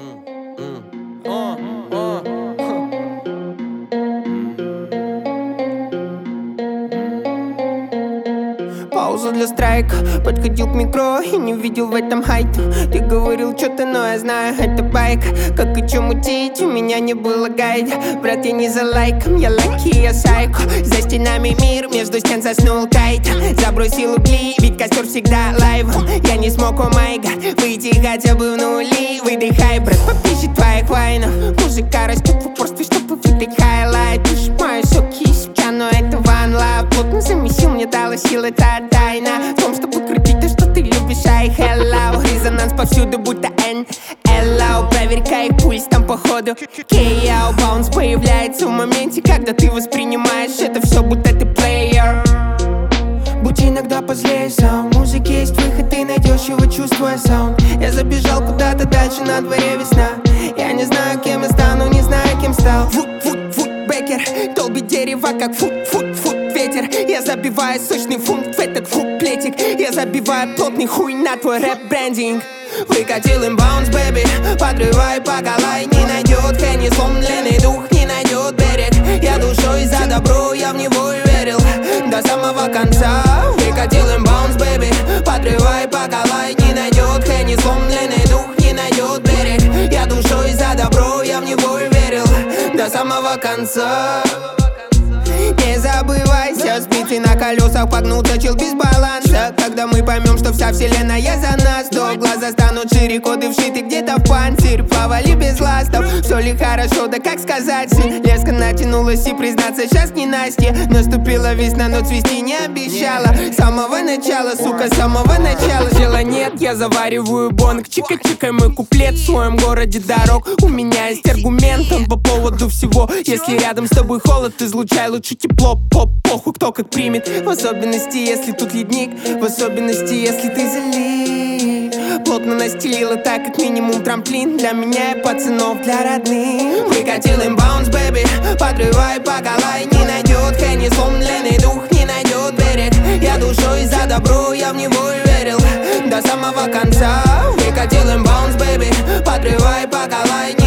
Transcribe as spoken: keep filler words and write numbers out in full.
Пауза для страйка. Подходил к метро и не видел в этом хайта. Ты говорил что-то, но я знаю, это байк. Как и чё мутить, у меня не было гайда. Брат, я не за лайком, я лаки, я сайко. За стенами мир, между стен заснул кайт. Забросил угли, ведь костер всегда лайвом. Я не смог, о май гад, выйти хотя бы в нули. Выдыхай, брат, попищи твоих вайнов. Музыка растет в упорстве, чтобы выдать хайлайт. Ты ж мой соки себя, но это one love. Плотно замесил, мне дала силы, это тайна в том, чтобы крутить то, что ты любишь, ай, hello. Резонанс повсюду, будто эн эл о. Проверь, как пульс там походу кей о. Баунс появляется в моменте, когда ты воспринимаешь это все, будто ты плеер. Будь иногда позлее, саунд. В музыке есть выход, ты найдешь его, чувствуя саунд. Я забежал куда-то дальше, на дворе весна. Я не знаю, кем я стану, не знаю, кем стал. Фут, фут, фут, бекер, долбит дерево, как фут, фут, фут, ветер. Я забиваю сочный фунт в этот куплетик. Я забиваю плотный хуй на твой рэп-брендинг. Выкатил им баунс, бэби, подрывай по голай. Не найдет Хенни, сломленный дух не найдет берег. Я душой за добро, я в него и верил до самого конца. Выкатил им баунс, бэби, подрывай по голай. Не найдет Хенни, сломленный дух не найдет берег. Я душой за добро, я в него и верил до самого конца. Не забывайся, спицы на колесах погнутся, чел без баланса. Когда мы поймем, что вся вселенная за нас, то глаза станут шире, коды вшиты где-то в панцирь. Плавали без ластов, все ли хорошо, да как сказать. Леска натянулась и признаться, сейчас не Настя. Наступила весна, но цвести не обещала. С самого начала, сука, с самого начала. Дела нет, я завариваю бонг. Чика-чикай мой куплет в своем городе дорог. У меня есть аргумент, он по поводу всего. Если рядом с тобой холод, излучай лучше тепло. Поп, похуй, кто как примет. В особенности, если тут ледник. В особенности, если ты залип. Плотно настелила так, как минимум трамплин. Для меня и пацанов, для родных. Выкатил им баунс, бэби, подрывай по голай. Не найдет Хенни, сломленный дух не найдет берег. Я душой за добро, я в него и верил до самого конца. Выкатил им баунс, бэби, подрывай по голай.